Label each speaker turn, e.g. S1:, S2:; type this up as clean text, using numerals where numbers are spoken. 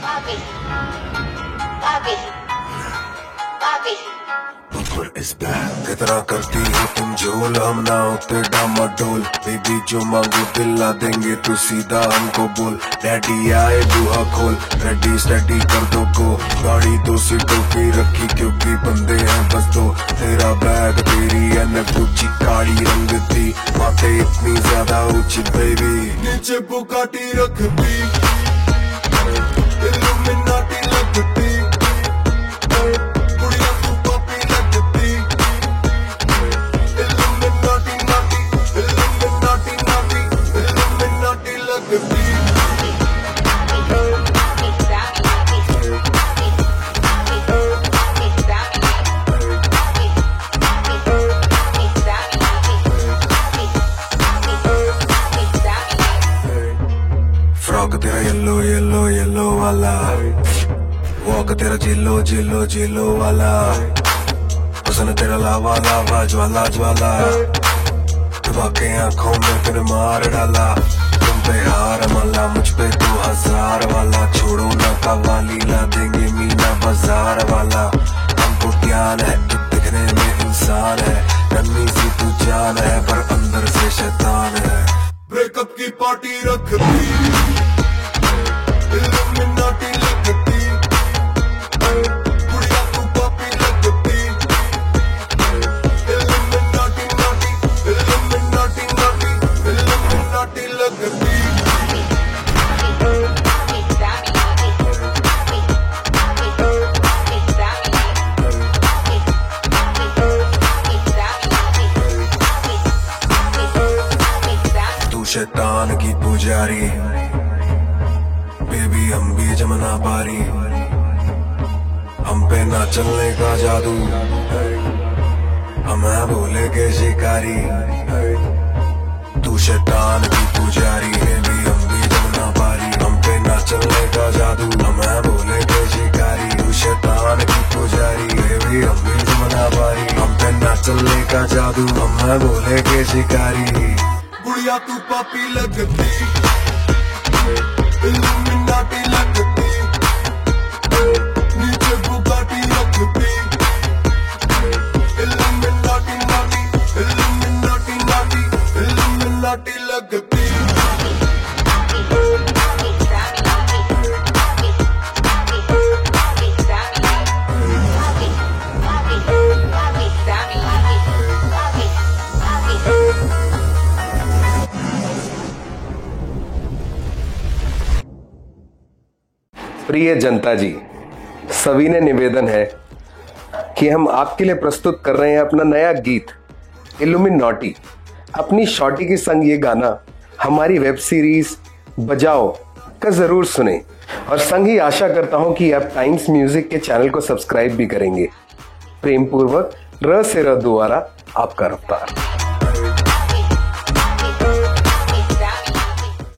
S1: ऊपर इस बैग कितना करती हो तुम झोल, हम ना होते डामाडोल। बेबी जो मांगो दिला देंगे, तू सीधा हमको बोल। डैडी आए बुहा खोल, रेडी स्टडी कर दो को। गाड़ी 2 सीटों की रखी क्योंकि बंदे हैं बस 2। तेरा बैग तेरी एनएफ गुच्ची काली रंग थी, बातें इतनी ज्यादा ऊंची बेबी। नीचे बुगाटी रखती, इल्यूमिनाटी लगती, फ्रॉक तेरा येलो येलो येलो वाला, वॉक तेरा जिलो जिलो जिलो वाला, पसंद तेरा लावा लावा ज्वाला ज्वाला, धमाके आंखों में फिर मार डाला। तुम पे हार माला, मुझ पे 2000 वाला। छोड़ो ना कवाली, ला देंगे मीना बाजार वाला। हमको ज्ञान है तू दिखने में इंसान है, नन्ही सी तू जान है पर अंदर से शैतान है। ब्रेकअप की पार्टी रखती, इल्यूमिनाटी लगती, गुड़िया तू पापी लगती, इल्यूमिनाटी नाटी, इल्यूमिनाटी नाटी, इल्यूमिनाटी लगती। तू शैतान की पुजारी, बेबी हम भी जमना पारी। हम पे ना चलने का जादू, हम हैं भोले के शिकारी। तू शैतान की पुजारी, बेबी हम भी जमना पारी। हम पे ना चलने का जादू, हम हैं भोले के शिकारी। तू शैतान की पुजारी, बेबी हम भी जमना पारी। हम पे ना चलने का जादू, हम हैं भोले के शिकारी। गुड़िया तू पापी लगती, इल्यूमिनाटी लगती, नीचे बुगाटी रखती, इल्यूमिनाटी नाटी, इल्यूमिनाटी नाटी, इल्यूमिनाटी लगती।
S2: प्रिय जनता जी, सविनय निवेदन है कि हम आपके लिए प्रस्तुत कर रहे हैं अपना नया गीत इल्यूमिनाटी। अपनी शॉर्टी के संग ये गाना हमारी वेब सीरीज बजाओ का जरूर सुने, और संग ही आशा करता हूं कि आप टाइम्स म्यूजिक के चैनल को सब्सक्राइब भी करेंगे। प्रेम पूर्वक र से र द्वारा आपका रफ्तार।